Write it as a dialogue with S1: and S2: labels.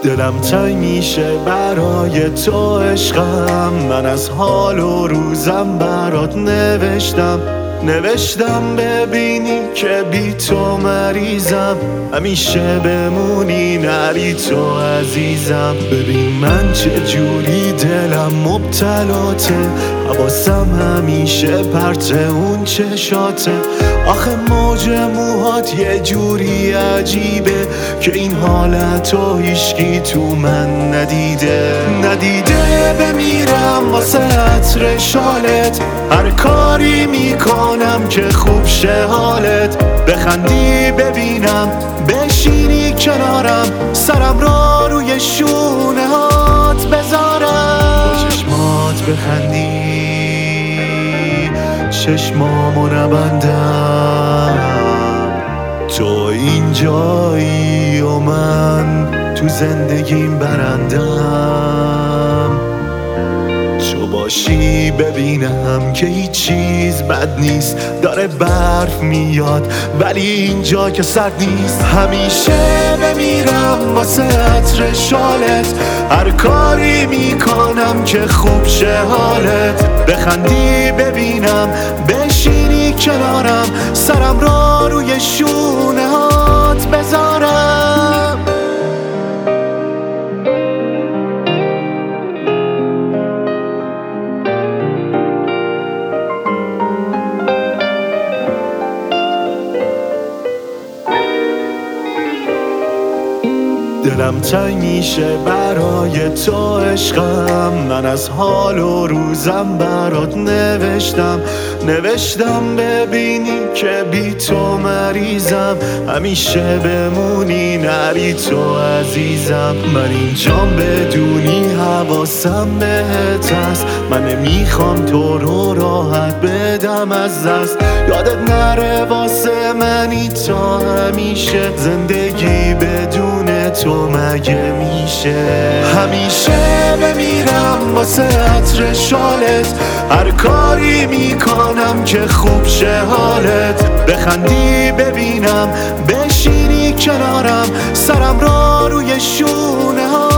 S1: دلم تنگ میشه برای تو عشقم، من از حال و روزم برات نوشتم ببینی که بی تو مریضم، همیشه بمونی نری تو عزیزم. ببین من چه جوری دلم مبتلاته، حواسم همیشه پرت اون چشاته. آخه موج موهات یه جوری عجیبه که این حالتو هیچکی تو من ندیده بمیرم واسه عطر شالت، هر کاری میکنم که خوب شه حالت. بخندی ببینم بشینی کنارم، سرم را روی شونه هات بذارم. با چشمات بخندی چشمامو نبندم، تو اینجایی و من تو زندگیم برندم. تو باشی ببینم که هیچ چیز بد نیست، داره برف میاد ولی اینجا که سرد نیست. همیشه بمیرم واسه عطر شالت، هر کاری میکنم که خوب شه حالت. بخندی ببینم بشینی کنارم، سرم را روی شونه هات بذارم. دلم تنگ میشه برای تو عشقم، من از حال و روزم برات نوشتم ببینی که بی تو مریضم، همیشه بمونی نری تو عزیزم. من اینجام بدونی حواسم بهت هست، من نمیخوام تو رو راحت بدم از دست. یادت نره واسه منی تا همیشه، زندگی بدون تو مگه میشه؟ همیشه بمیرم واسه عطر شالت، هر کاری میکنم که خوب شه حالت. بخندی ببینم بشینی کنارم، سرم را روی شونه ها